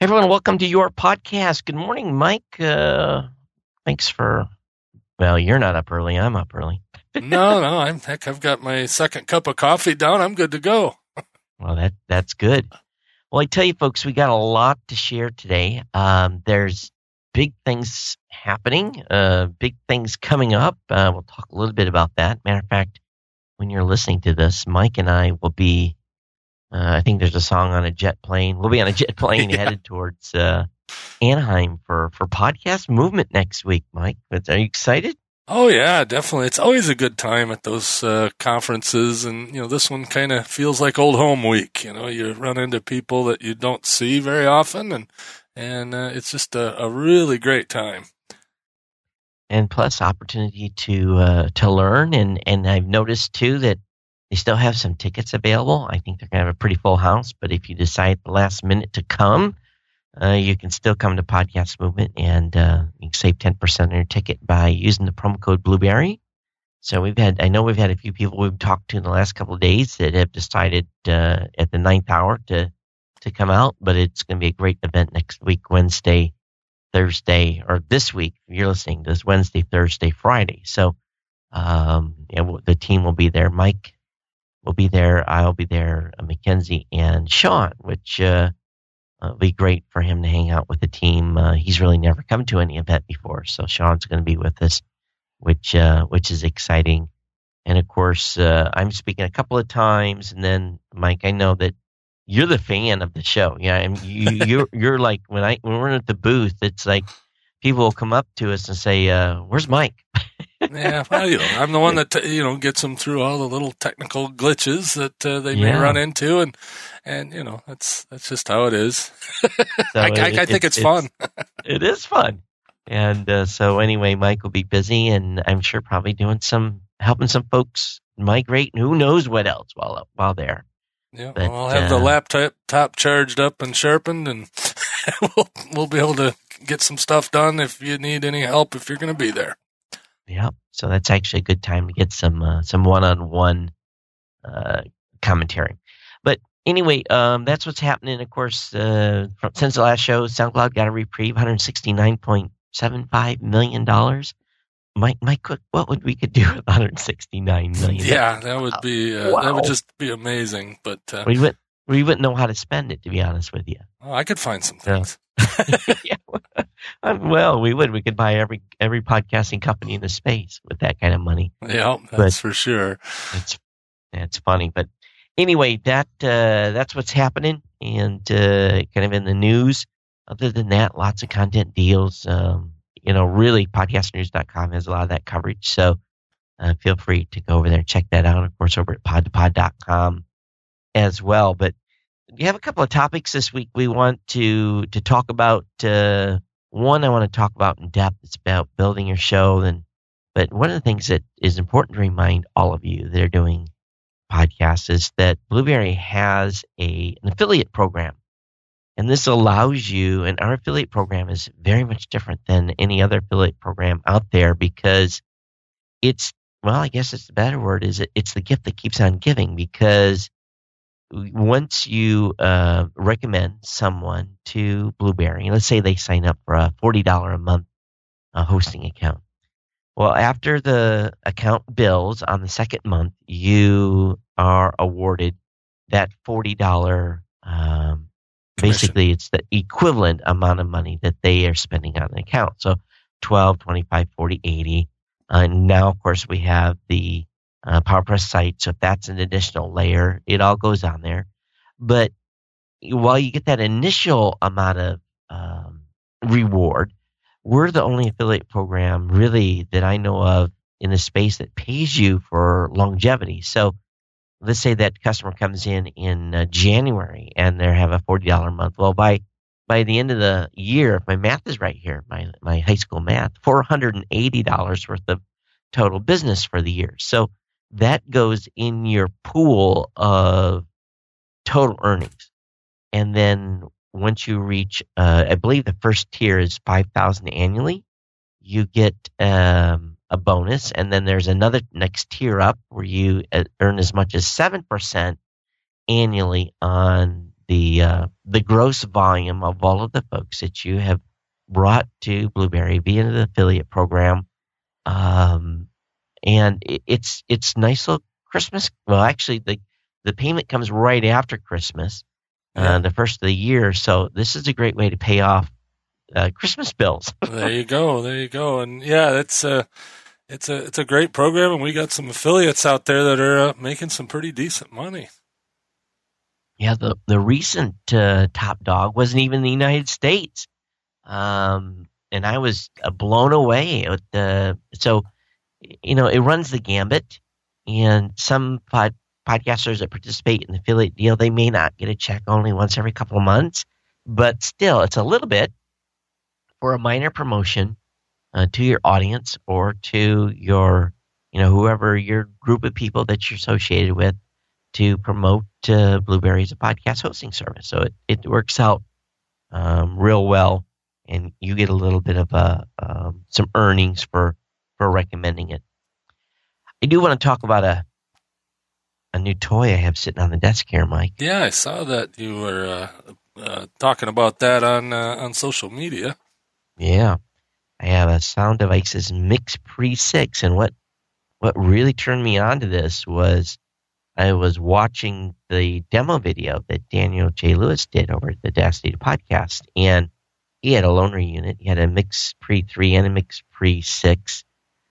Everyone, welcome to your podcast. Good morning, Mike. Thanks for, well, you're not up early. I'm up early. No, I've got my second cup of coffee down. I'm good to go. Well, that's good. Well, I tell you, folks, we got a lot to share today. There's big things happening, big things coming up. We'll talk a little bit about that. Matter of fact, when you're listening to this, Mike and I will be, I think there's a song on a jet plane. We'll be on a jet plane headed towards Anaheim for Podcast Movement next week, Mike. Are you excited? Oh, yeah, definitely. It's always a good time at those conferences. And, this one kind of feels like old home week. You run into people that you don't see very often, and it's just a really great time. And plus opportunity to learn. And I've noticed, too, that they still have some tickets available. I think they're going to have a pretty full house. But if you decide at the last minute to come, you can still come to Podcast Movement, and you can save 10% on your ticket by using the promo code Blueberry. So I know we've had a few people we've talked to in the last couple of days that have decided at the 9th hour to come out. But it's going to be a great event next week, Wednesday, Thursday, or this week. If you're listening, this Wednesday, Thursday, Friday. So the team will be there. Mike will be there. I'll be there. Mackenzie and Sean, which will be great for him to hang out with the team. He's really never come to any event before, so Sean's going to be with us, which is exciting. And of course, I'm speaking a couple of times, and then Mike, I know that you're the fan of the show. Yeah, and you're like when we're at the booth, it's like people will come up to us and say, "Where's Mike?" Yeah, well, I'm the one that gets them through all the little technical glitches that they may run into, and that's just how it is. So I think it's fun. It is fun, and so anyway, Mike will be busy, and I'm sure probably doing helping some folks migrate, and who knows what else while there. Yeah, but, I'll have the laptop charged up and sharpened, and we'll be able to get some stuff done if you need any help if you're going to be there. Yeah, so that's actually a good time to get some one-on-one commentary. But anyway, that's what's happening. Of course, since the last show, SoundCloud got a reprieve, $169.75 million. Mike Cook, what would we could do with $169 million? Yeah, that would be that would just be amazing. But we wouldn't know how to spend it, to be honest with you. Oh, I could find some things. Yeah. Well, we would. We could buy every podcasting company in the space with that kind of money. Yeah, that's for sure. It's funny, but anyway, that's what's happening, and kind of in the news. Other than that, lots of content deals. Really, podcastnews.com has a lot of that coverage. So feel free to go over there and check that out. Of course, over at podtopod.com as well. But we have a couple of topics this week we want to talk about. One I want to talk about in depth. It's about building your show. But one of the things that is important to remind all of you that are doing podcasts is that Blueberry has an affiliate program. And this allows you, and our affiliate program is very much different than any other affiliate program out there because I guess it's the better word, it's the gift that keeps on giving, because once you recommend someone to Blueberry, let's say they sign up for a $40 a month hosting account. Well, after the account bills on the second month, you are awarded that $40. Basically, it's the equivalent amount of money that they are spending on an account. So 12, 25, 40, 80. And now, of course, we have the PowerPress site. So if that's an additional layer, it all goes on there. But while you get that initial amount of reward, we're the only affiliate program really that I know of in the space that pays you for longevity. So let's say that customer comes in January and they have a $40 a month. Well, by the end of the year, if my math is right here, my high school math, $480 worth of total business for the year. So that goes in your pool of total earnings. And then once you reach, I believe the first tier is $5,000 annually, you get a bonus. And then there's another next tier up where you earn as much as 7% annually on the gross volume of all of the folks that you have brought to Blueberry via the affiliate program. And it's nice little Christmas. Well, actually, the payment comes right after Christmas, the first of the year. So this is a great way to pay off Christmas bills. There you go. And yeah, it's a great program, and we got some affiliates out there that are making some pretty decent money. Yeah, the recent top dog wasn't even in the United States, and I was blown away. So, it runs the gambit, and some podcasters that participate in the affiliate deal, they may not get a check only once every couple of months, but still, it's a little bit for a minor promotion to your audience or to your, whoever your group of people that you're associated with, to promote Blueberry as a podcast hosting service. So it works out real well, and you get a little bit of some earnings for recommending it. I do want to talk about a new toy I have sitting on the desk here, Mike. Yeah, I saw that you were talking about that on social media. Yeah, I have a Sound Devices MixPre 6, and what really turned me on to this was I was watching the demo video that Daniel J. Lewis did over at the Dash Data Podcast, and he had a loaner unit. He had a MixPre 3 and a MixPre 6.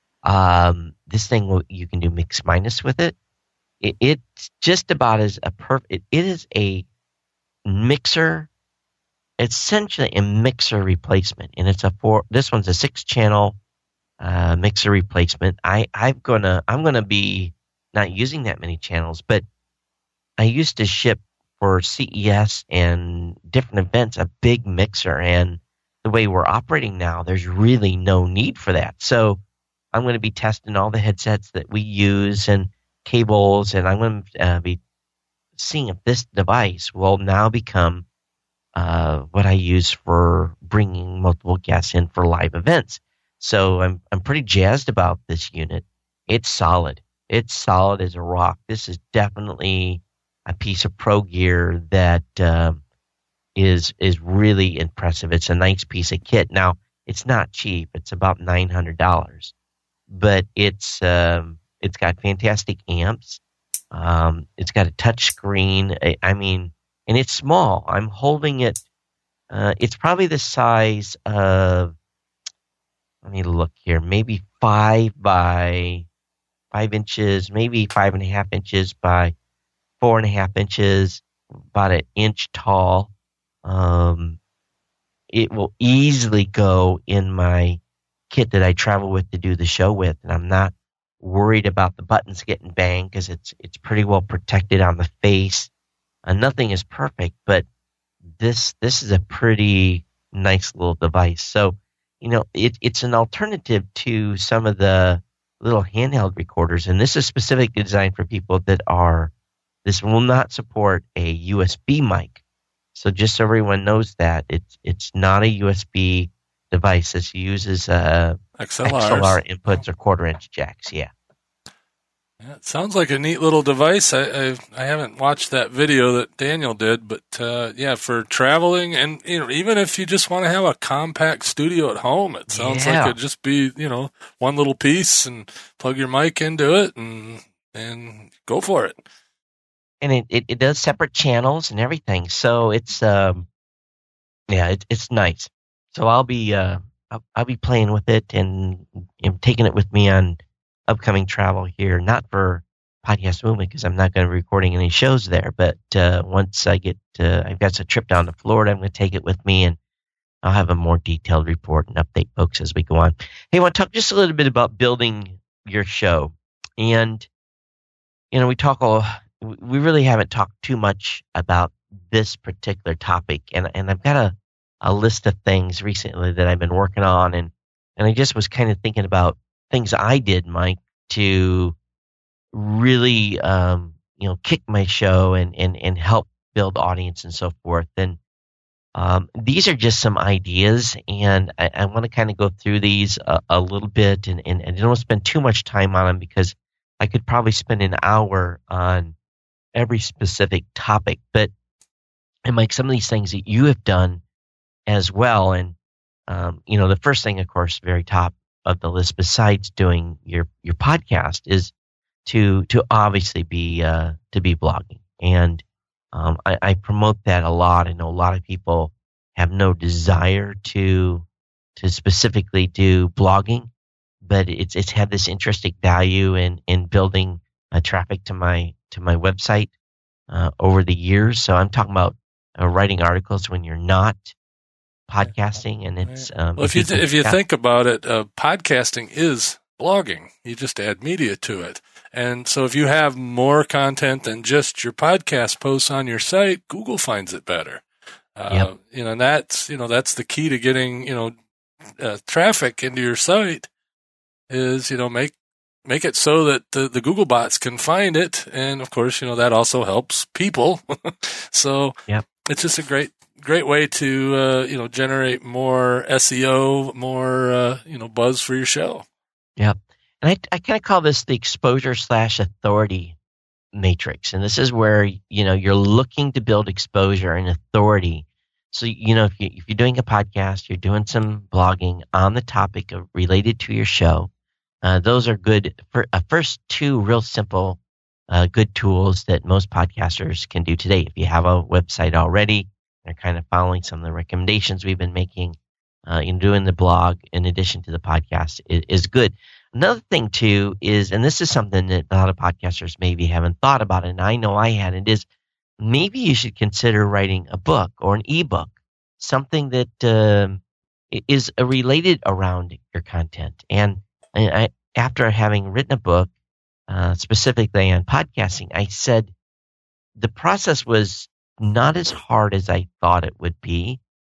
This thing, you can do mix minus with it. It's just about as a perfect. It is a mixer, essentially a mixer replacement, and this one's a 6-channel mixer replacement. I'm gonna be not using that many channels, but I used to ship for CES and different events a big mixer, and the way we're operating now, there's really no need for that. So I'm going to be testing all the headsets that we use and cables, and I'm going to be seeing if this device will now become what I use for bringing multiple guests in for live events. So I'm pretty jazzed about this unit. It's solid. It's solid as a rock. This is definitely a piece of pro gear that is really impressive. It's a nice piece of kit. Now, it's not cheap. It's about $900, but it's got fantastic amps. It's got a touch screen. And it's small. I'm holding it. It's probably the size of, let me look here, maybe 5 by 5 inches, maybe 5.5 inches by 4.5 inches, about an inch tall. It will easily go in my kit that I travel with to do the show with, and I'm not worried about the buttons getting banged because it's pretty well protected on the face. Nothing is perfect, but this is a pretty nice little device. So, it's an alternative to some of the little handheld recorders, and this is specifically designed for people this will not support a USB mic. So just so everyone knows that, it's not a USB device. This uses XLR inputs or quarter-inch jacks, yeah. Yeah, it sounds like a neat little device. I haven't watched that video that Daniel did, but for traveling and even if you just want to have a compact studio at home, it sounds like it'd just be one little piece and plug your mic into it and go for it. And it does separate channels and everything, so it's it's nice. So I'll be playing with it and taking it with me on upcoming travel here, not for Podcast Movement because I'm not going to be recording any shows there, but once I get I've got a trip down to Florida, I'm going to take it with me, and I'll have a more detailed report and update folks as we go on. Hey, I want to talk just a little bit about building your show. And, we really haven't talked too much about this particular topic, and I've got a list of things recently that I've been working on, and I just was kind of thinking about things I did, Mike, to really, kick my show and help build audience and so forth. And these are just some ideas, and I want to kind of go through these a little bit, and I don't want to spend too much time on them because I could probably spend an hour on every specific topic. But And Mike, some of these things that you have done as well, and the first thing, of course, very top of the list, besides doing your podcast, is to obviously be blogging, and I promote that a lot. I know a lot of people have no desire to specifically do blogging, but it's had this intrinsic value in building traffic to my website over the years. So I'm talking about writing articles when you're not podcasting, and it's well, if you think about it, podcasting is blogging. You just add media to it. And so if you have more content than just your podcast posts on your site, Google finds it better. Yep. And that's the key to getting, traffic into your site is, make it so that the Google bots can find it. And of course, that also helps people. So yep. It's just a great way to, generate more SEO, more, buzz for your show. Yep. And I kind of call this the exposure/authority matrix. And this is where, you're looking to build exposure and authority. So, if you're doing a podcast, you're doing some blogging on the topic related to your show, those are good for first two real simple, good tools that most podcasters can do today. If you have a website already, they're kind of following some of the recommendations we've been making in doing the blog in addition to the podcast is good. Another thing, too, is, and this is something that a lot of podcasters maybe haven't thought about, and I know I hadn't, is maybe you should consider writing a book or an ebook, something that is related around your content. And after having written a book specifically on podcasting, I said the process was not as hard as I thought it would be.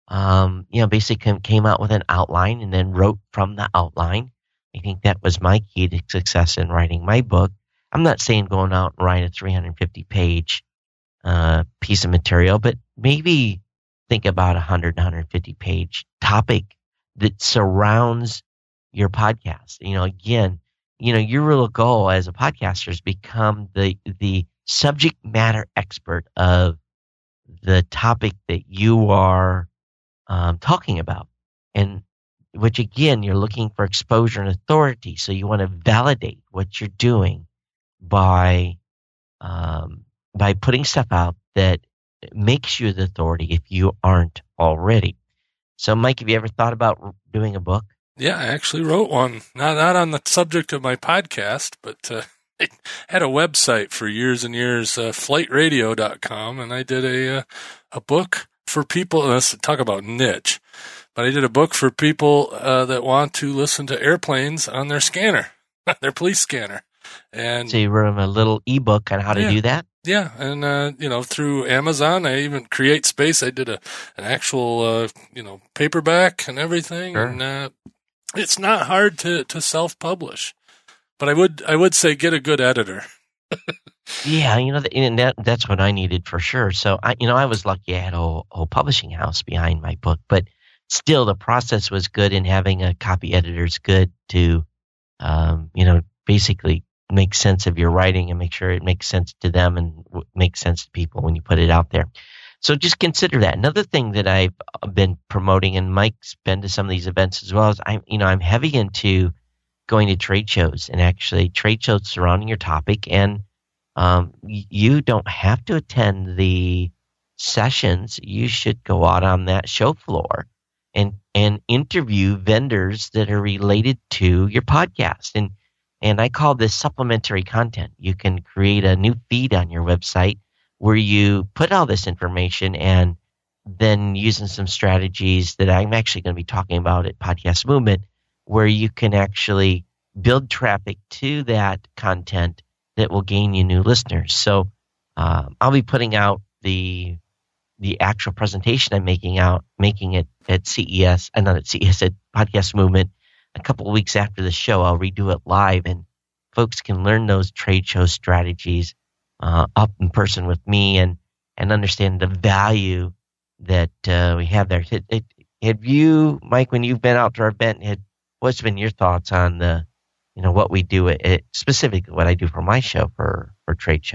Basically came out with an outline and then wrote from the outline. I think that was my key to success in writing my book. I'm not saying going out and write a 350-page piece of material, but maybe think about 100, 150-page topic that surrounds your podcast. Again, your real goal as a podcaster is become the subject matter expert of the topic that you are talking about, and which again, you're looking for exposure and authority. So you want to validate what you're doing by putting stuff out that makes you the authority if you aren't already. So, Mike, have you ever thought about doing a book? Yeah, I actually wrote one. Not on the subject of my podcast, but I had a website for years and years, flightradio.com, and I did a book for people. Let's talk about niche. But I did a book for people that want to listen to airplanes on their scanner, their police scanner. And so you wrote them a little ebook on how to do that? Yeah, and through Amazon, I even Create Space. I did an actual paperback and everything. Sure. And it's not hard to self-publish, but I would say get a good editor. Yeah, and that's what I needed for sure. So I was lucky I had a whole publishing house behind my book, but still, the process was good, and having a copy editor is good to, basically make sense of your writing and make sure it makes sense to them and makes sense to people when you put it out there. So just consider that. Another thing that I've been promoting, and Mike's been to some of these events as well, is I'm heavy into going to trade shows, and actually trade shows surrounding your topic. And you don't have to attend the sessions. You should go out on that show floor and interview vendors that are related to your podcast. And I call this supplementary content. You can create a new feed on your website where you put all this information, and then using some strategies that I'm actually going to be talking about at Podcast Movement, where you can actually build traffic to that content that will gain you new listeners. So I'll be putting out the actual presentation I'm making it at CES, not at CES, at Podcast Movement. A couple of weeks after the show, I'll redo it live, and folks can learn those trade show strategies up in person with me and understand the value that we have there. Have you, Mike, when you've been out to our event, what's been your thoughts on what we do, specifically what I do for my show for trade shows?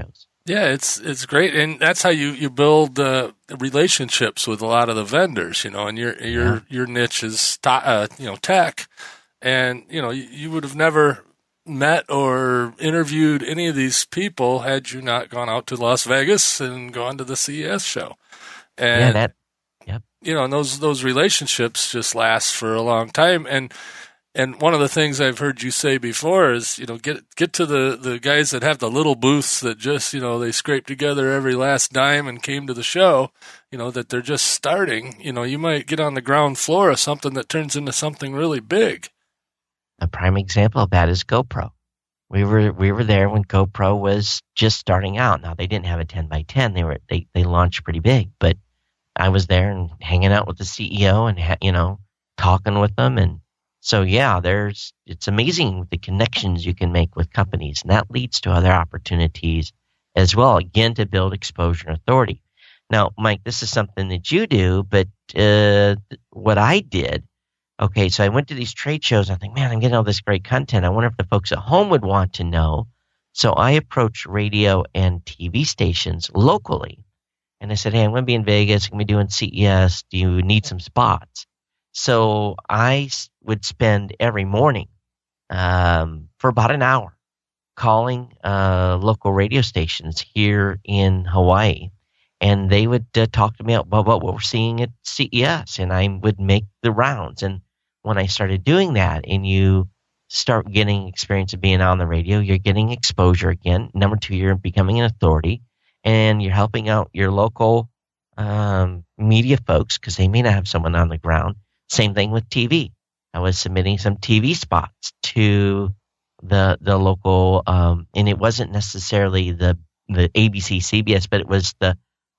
Yeah, it's great, and that's how you build relationships with a lot of the vendors, and your niche is tech, and you would have never met or interviewed any of these people had you not gone out to Las Vegas and gone to the CES show, and Yep. and those relationships just last for a long time, and one of the things I've heard you say before is, get to the guys that have the little booths that just, they scrape together every last dime and came to the show, that they're just starting. You might get on the ground floor of something that turns into something really big. A prime example of that is GoPro. We were there when GoPro was just starting out. Now, they didn't have a 10x10. They launched pretty big, but I was there and hanging out with the CEO and, talking with them. And so, yeah, it's amazing the connections you can make with companies, and that leads to other opportunities as well, again, to build exposure and authority. Now, Mike, this is something that you do, but what I did, okay, so I went to these trade shows. I think, man, I'm getting all this great content. I wonder if the folks at home would want to know. So I approached radio and TV stations locally, and I said, hey, I'm going to be in Vegas. I'm going to be doing CES. Do you need some spots? So I would spend every morning for about an hour calling local radio stations here in Hawaii, and they would talk to me about what we're seeing at CES, and I would make the rounds. And when I started doing that, and you start getting experience of being on the radio, you're getting exposure again. Number two, you're becoming an authority, and you're helping out your local media folks because they may not have someone on the ground. Same thing with TV. I was submitting some TV spots to the local, and it wasn't necessarily the ABC, CBS, but it was the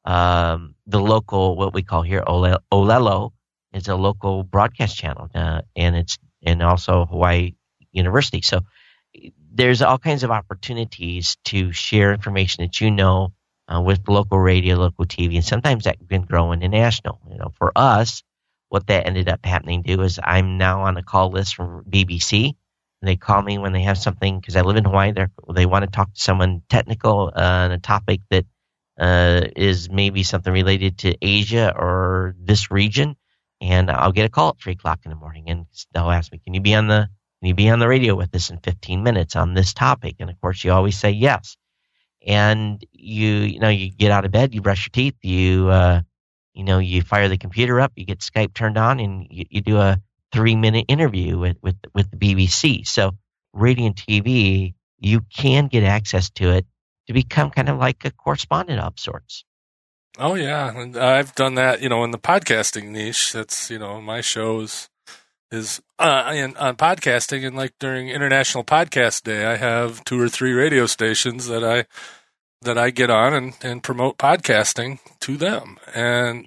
local, what we call here, Olelo is a local broadcast channel, and also Hawaii University. So there's all kinds of opportunities to share information that with local radio, local TV, and sometimes that can grow into national. For us, what that ended up happening to is I'm now on a call list from BBC. They call me when they have something, because I live in Hawaii. They want to talk to someone technical on a topic that is maybe something related to Asia or this region, and I'll get a call at 3:00 in the morning, and they'll ask me, "Can you be on the radio with us in 15 minutes on this topic?" And of course, you always say yes. And you get out of bed, you brush your teeth, you fire the computer up, you get Skype turned on, and you do a 3-minute interview with the BBC. So radio and TV, you can get access to it to become kind of like a correspondent of sorts. Oh yeah, and I've done that. In the podcasting niche, that's my show is on podcasting, and like during International Podcast Day, I have 2 or 3 radio stations that I get on and promote podcasting to them. And,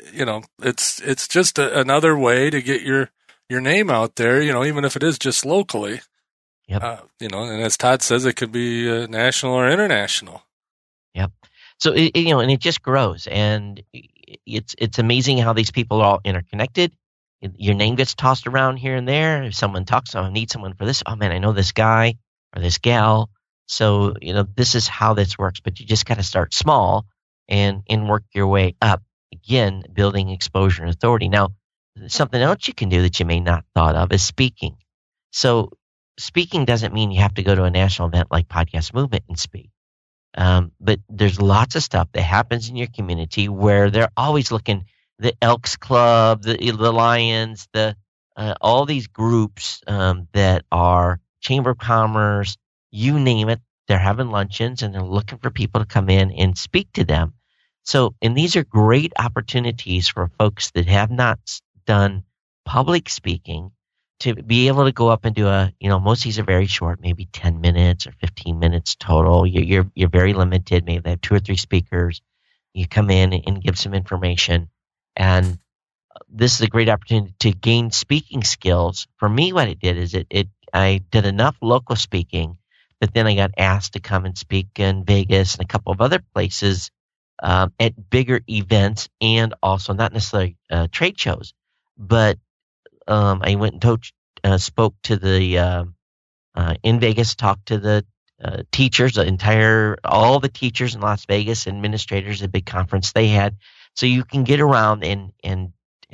it's just another way to get your name out there, even if it is just locally. Yep. And as Todd says, it could be national or international. Yep. So, and it just grows. And it's amazing how these people are all interconnected. Your name gets tossed around here and there. If someone talks, I need someone for this. Oh, man, I know this guy or this gal. So, this is how this works, but you just got to start small and work your way up, again, building exposure and authority. Now, something else you can do that you may not thought of is speaking. So speaking doesn't mean you have to go to a national event like Podcast Movement and speak. But there's lots of stuff that happens in your community where they're always looking, the Elks Club, the Lions, all these groups that are Chamber of Commerce, you name it, they're having luncheons and they're looking for people to come in and speak to them. So, and these are great opportunities for folks that have not done public speaking to be able to go up and do most of these are very short, maybe 10 minutes or 15 minutes total. You're very limited. Maybe they have 2 or 3 speakers. You come in and give some information. And this is a great opportunity to gain speaking skills. For me, what it did is I did enough local speaking that then I got asked to come and speak in Vegas and a couple of other places at bigger events, and also not necessarily trade shows, but I went and spoke to the in Vegas, talked to the teachers, all the teachers in Las Vegas, administrators, a big conference they had. So you can get around and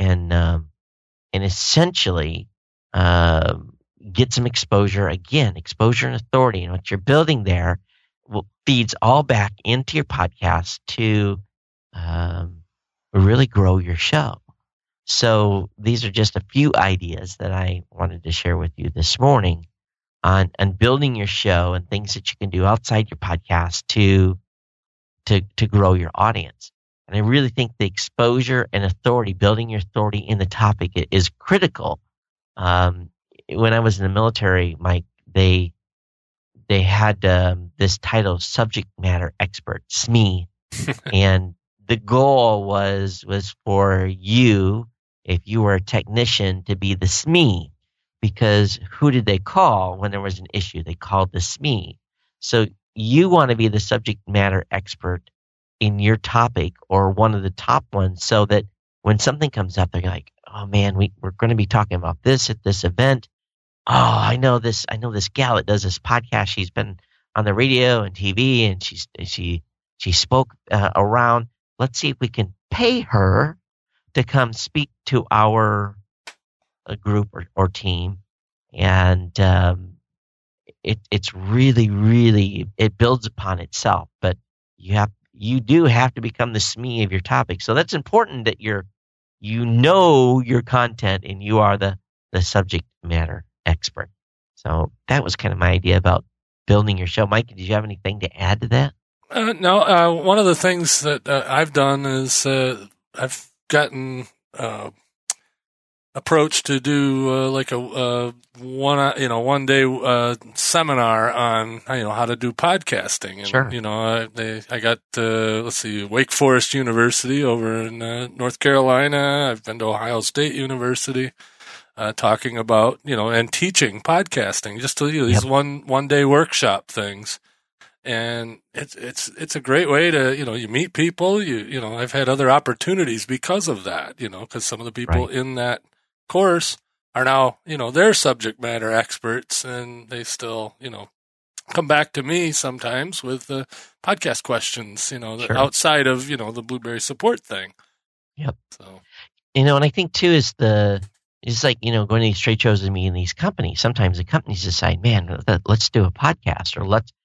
essentially get some exposure. Again, exposure and authority. And what you're building there feeds all back into your podcast to really grow your show. So these are just a few ideas that I wanted to share with you this morning on building your show and things that you can do outside your podcast to grow your audience. And I really think the exposure and authority, building your authority in the topic is critical. When I was in the military, Mike, they had this title, subject matter expert, SME, and the goal was for you, if you were a technician, to be the SME, because who did they call when there was an issue? They called the SME. So you want to be the subject matter expert in your topic or one of the top ones, so that when something comes up, they're like, oh man, we're going to be talking about this at this event. Oh, I know this gal that does this podcast. She's been on the radio and TV, and she spoke around. Let's see if we can pay her to come speak to our group or team. And it's really, really, it builds upon itself. But you do have to become the SME of your topic. So that's important that you know your content and you are the subject matter expert. So that was kind of my idea about building your show. Mike, did you have anything to add to that? No. One of the things that I've done is I've gotten approached to do like a one day seminar on how to do podcasting. And, sure. I got Wake Forest University over in North Carolina. I've been to Ohio State University. Talking about, and teaching podcasting, just to these one day workshop things. And it's a great way to, you meet people, I've had other opportunities because of that, because some of the people in that course are now, they're subject matter experts, and they still, come back to me sometimes with podcast questions, sure. outside of, the Blueberry support thing. Yep. So, and I think too it's like, going to these trade shows and meeting these companies. Sometimes the companies decide, man, let's do a podcast, or let's,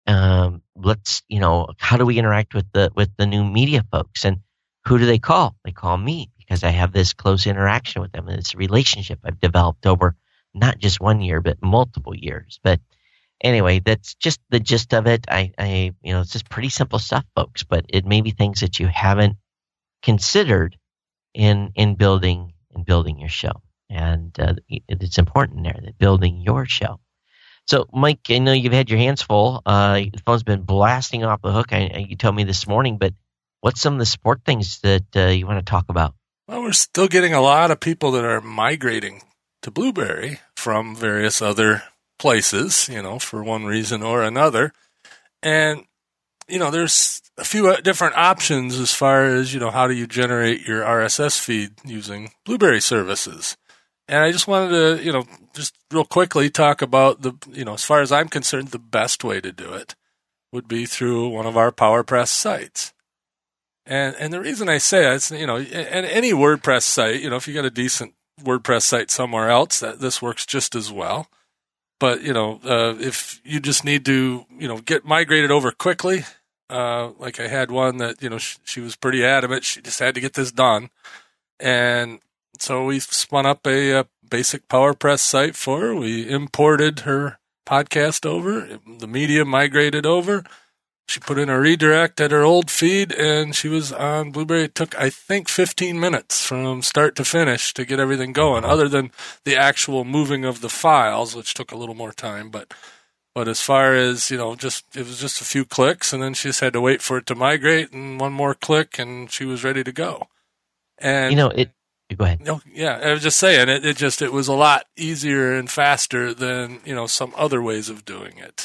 how do we interact with the new media folks? And who do they call? They call me, because I have this close interaction with them, and it's a relationship I've developed over not just 1 year, but multiple years. But anyway, that's just the gist of it. It's just pretty simple stuff, folks, but it may be things that you haven't considered in building your show. And it's important there, that building your show. So, Mike, I know you've had your hands full. The phone's been blasting off the hook. You told me this morning, but what's some of the sport things that you want to talk about? Well, we're still getting a lot of people that are migrating to Blueberry from various other places, for one reason or another. And, there's a few different options as far as, how do you generate your RSS feed using Blueberry services. And I just wanted to, just real quickly talk about as far as I'm concerned, the best way to do it would be through one of our PowerPress sites. And the reason I say that is, and any WordPress site, if you got a decent WordPress site somewhere else, this works just as well. But, if you just need to, get migrated over quickly, like I had one that, she was pretty adamant. She just had to get this done. And so we spun up a basic PowerPress site for her. We imported her podcast over. The media migrated over. She put in a redirect at her old feed, and she was on Blueberry. It took, I think, 15 minutes from start to finish to get everything going, other than the actual moving of the files, which took a little more time. But as far as, it was just a few clicks, and then she just had to wait for it to migrate, and one more click, and she was ready to go. And go ahead. Yeah, I was just saying, it was a lot easier and faster than, some other ways of doing it.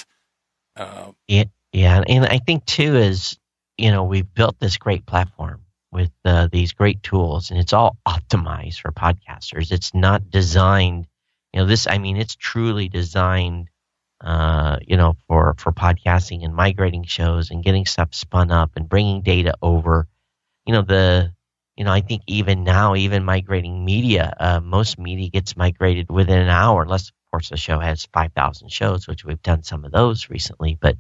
Yeah, and I think too is, we've built this great platform with these great tools, and it's all optimized for podcasters. It's not designed, it's truly designed for podcasting and migrating shows and getting stuff spun up and bringing data over. I think even now, even migrating media, most media gets migrated within an hour, unless, of course, the show has 5,000 shows, which we've done some of those recently. But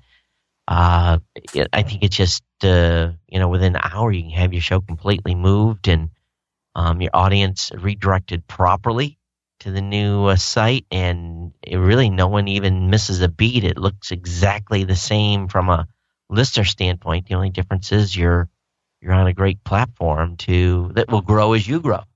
I think it's just, within an hour, you can have your show completely moved and your audience redirected properly to the new site, and really no one even misses a beat. It looks exactly the same from a listener standpoint. The only difference is you're on a great platform that will grow as you grow.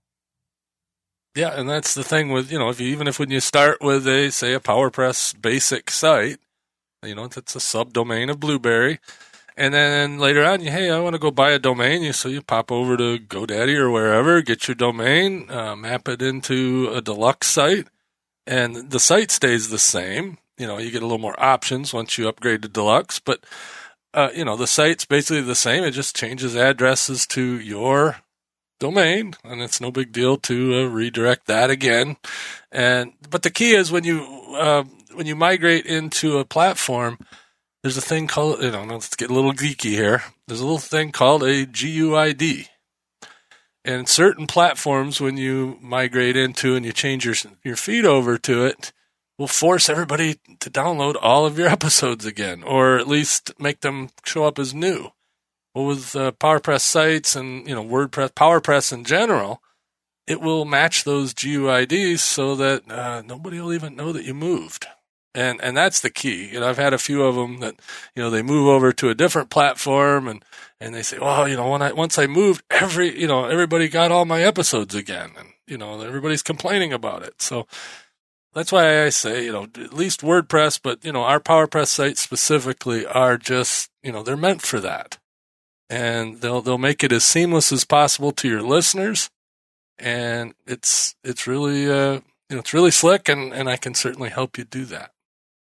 Yeah, and that's the thing with, when you start with a PowerPress basic site, that's a subdomain of Blueberry. And then later on, I want to go buy a domain. So you pop over to GoDaddy or wherever, get your domain, map it into a deluxe site, and the site stays the same. You get a little more options once you upgrade to deluxe, but the site's basically the same. It just changes addresses to your domain, and it's no big deal to redirect that again. But the key is when you migrate into a platform, there's a thing called, let's get a little geeky here. There's a little thing called a GUID. And certain platforms, when you migrate into and you change your feed over to it, will force everybody to download all of your episodes again, or at least make them show up as new. Well, with PowerPress sites and, WordPress, PowerPress in general, it will match those GUIDs so that nobody will even know that you moved. And that's the key. I've had a few of them that, they move over to a different platform and they say, well, once I moved, everybody got all my episodes again. And, everybody's complaining about it. So that's why I say, at least WordPress, but, our PowerPress sites specifically are just, they're meant for that. And they'll make it as seamless as possible to your listeners. And it's really, it's really slick, and I can certainly help you do that.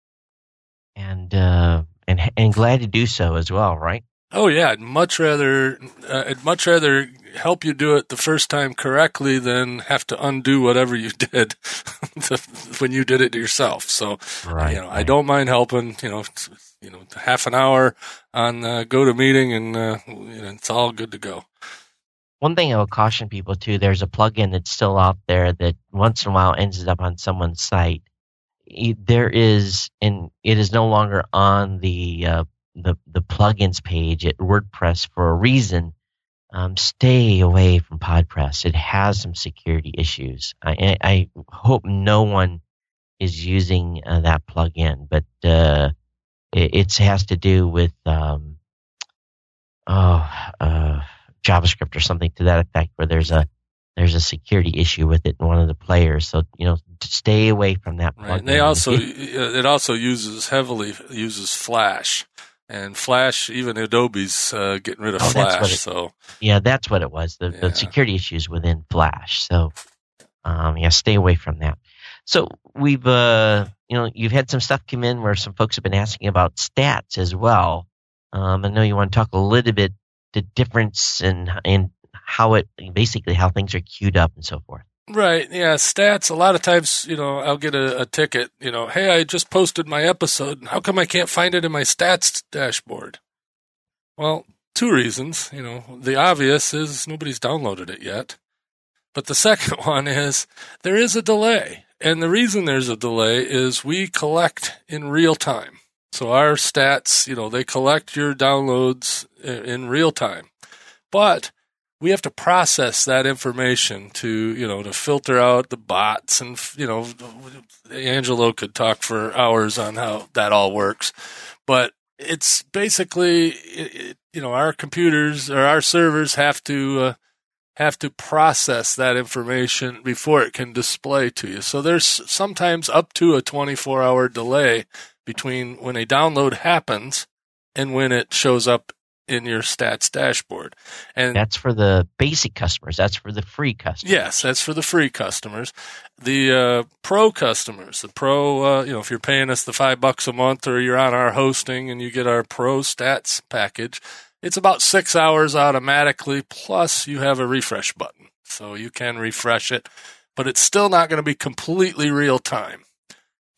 And glad to do so as well, right? Oh yeah, I'd much rather help you do it the first time correctly than have to undo whatever you did when you did it yourself. So, right. I don't mind helping. Half an hour on GoToMeeting, and it's all good to go. One thing I would caution people too: there's a plugin that's still out there that once in a while ends up on someone's site. There is, and it is no longer on the plugins page at WordPress for a reason. Stay away from PodPress. It has some security issues. I hope no one is using that plugin, but it has to do with JavaScript or something to that effect, where there's a security issue with it in one of the players. So, stay away from that plugin. Right. And it also heavily uses Flash. And Flash, even Adobe's getting rid of Flash. That's what it was. The security issues within Flash. So, stay away from that. So we've, you've had some stuff come in where some folks have been asking about stats as well. I know you want to talk a little bit the difference in how things are queued up and so forth. Right. Yeah. Stats. A lot of times, I'll get a ticket, hey, I just posted my episode. How come I can't find it in my stats dashboard? Well, two reasons. The obvious is nobody's downloaded it yet. But the second one is there is a delay. And the reason there's a delay is we collect in real time. So our stats, they collect your downloads in real time. But we have to process that information to filter out the bots, and, Angelo could talk for hours on how that all works. But it's basically, our computers or our servers have to process that information before it can display to you. So there's sometimes up to a 24-hour delay between when a download happens and when it shows up in your stats dashboard. And that's for the basic customers. That's for the free customers. Yes, that's for the free customers. The pro customers, if you're paying us the $5 a month or you're on our hosting and you get our pro stats package, it's about 6 hours automatically, plus you have a refresh button. So you can refresh it, but it's still not going to be completely real time.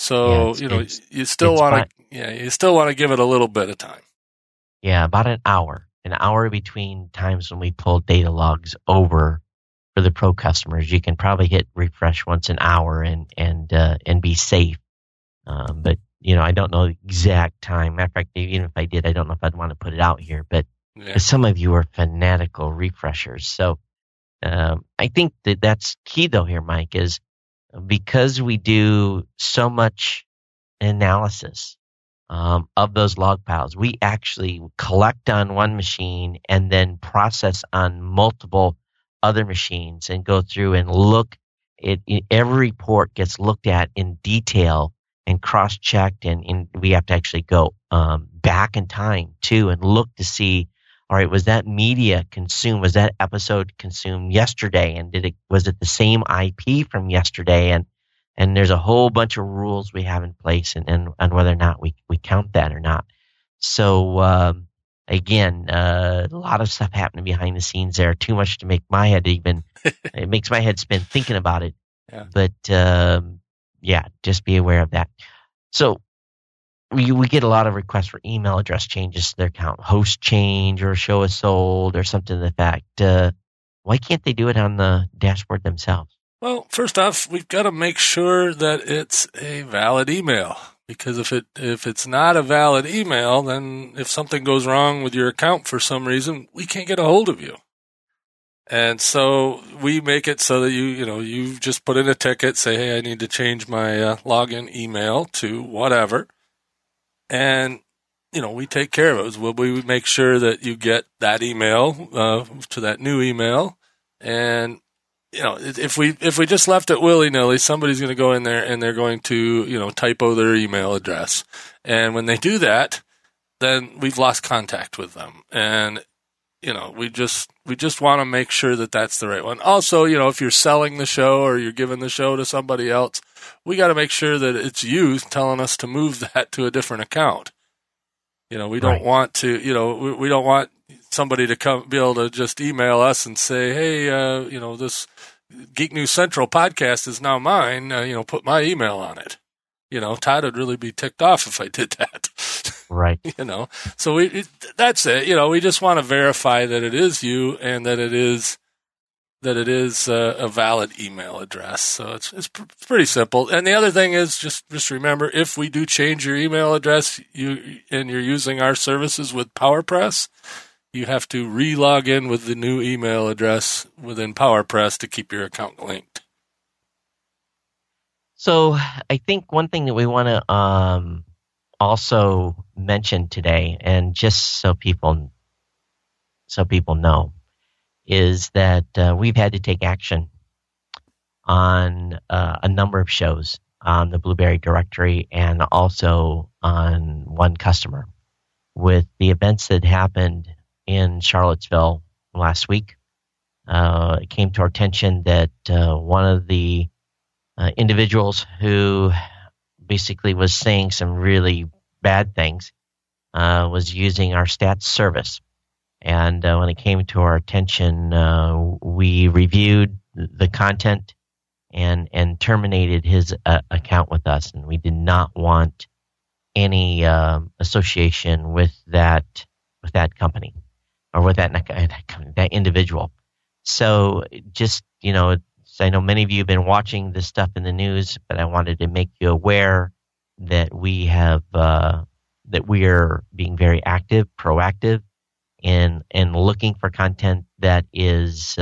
So, you still want to give it a little bit of time. Yeah, about an hour between times when we pull data logs over for the pro customers. You can probably hit refresh once an hour and be safe. But I don't know the exact time. Matter of fact, even if I did, I don't know if I'd want to put it out here. But some of you are fanatical refreshers, so I think that's key though here, Mike, is because we do so much analysis of those log files. We actually collect on one machine and then process on multiple other machines and go through and look at every report gets looked at in detail and cross-checked, and we have to actually go back in time too and look to see, all right, was that media consumed? Was that episode consumed yesterday? And was it the same IP from yesterday? And there's a whole bunch of rules we have in place and whether or not we count that or not. So, again, a lot of stuff happening behind the scenes there. Too much to make my head it makes my head spin thinking about it. Yeah. But, just be aware of that. So we get a lot of requests for email address changes to their account, host change or show is sold or something to the fact. Why can't they do it on the dashboard themselves? Well, first off, we've got to make sure that it's a valid email, because if it's not a valid email, then if something goes wrong with your account for some reason, we can't get a hold of you. And so we make it so that you just put in a ticket, say, hey, I need to change my login email to whatever. And, we take care of it. We make sure that you get that email to that new email. And if we just left it willy-nilly, somebody's going to go in there and they're going to, typo their email address. And when they do that, then we've lost contact with them. And, we just want to make sure that that's the right one. Also, if you're selling the show or you're giving the show to somebody else, we got to make sure that it's you telling us to move that to a different account. We don't want to, we don't want somebody to be able to just email us and say, hey, this Geek News Central podcast is now mine. Put my email on it. Todd would really be ticked off if I did that. Right. So that's it. We just want to verify that it is you and that it is a valid email address. So it's pretty simple. And the other thing is just remember, if we do change your email address, and you're using our services with PowerPress, you have to re-log in with the new email address within PowerPress to keep your account linked. So I think one thing that we want to also mention today, and just so people know, is that we've had to take action on a number of shows on the Blueberry directory and also on one customer with the events that happened in Charlottesville last week. It came to our attention that one of the individuals who basically was saying some really bad things was using our stats service. And when it came to our attention, we reviewed the content and terminated his account with us. And we did not want any association with that company or with that individual. So just, I know many of you have been watching this stuff in the news, but I wanted to make you aware that we have that we are being very active, proactive in looking for content that is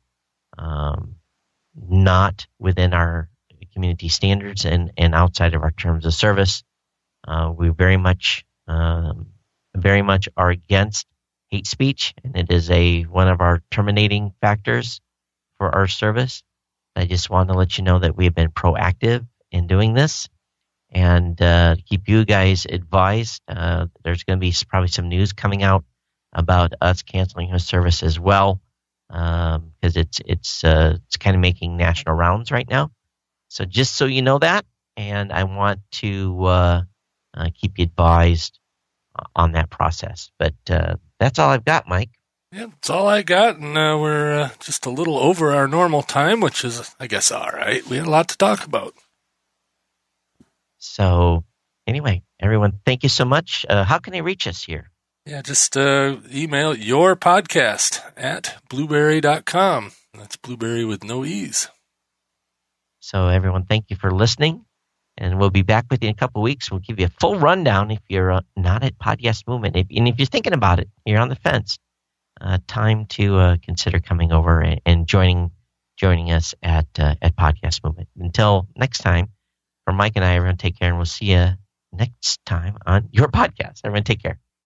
not within our community standards and outside of our terms of service. We very much are against hate speech, and it is one of our terminating factors for our service. I just want to let you know that we have been proactive in doing this and keep you guys advised. There's going to be probably some news coming out about us canceling his service as well, because it's kind of making national rounds right now. So just so you know that, and I want to keep you advised on that process. But that's all I've got, Mike. Yeah, that's all I got, and we're just a little over our normal time, which is, I guess, all right. We had a lot to talk about. So anyway, everyone, thank you so much. How can they reach us here? Yeah, just email your podcast at blueberry.com. That's blueberry with no E's. So everyone, thank you for listening. And we'll be back with you in a couple of weeks. We'll give you a full rundown if you're not at Podcast Movement. And if you're thinking about it, you're on the fence, time to consider coming over and joining us at Podcast Movement. Until next time, for Mike and I, everyone take care, and we'll see you next time on your podcast. Everyone take care.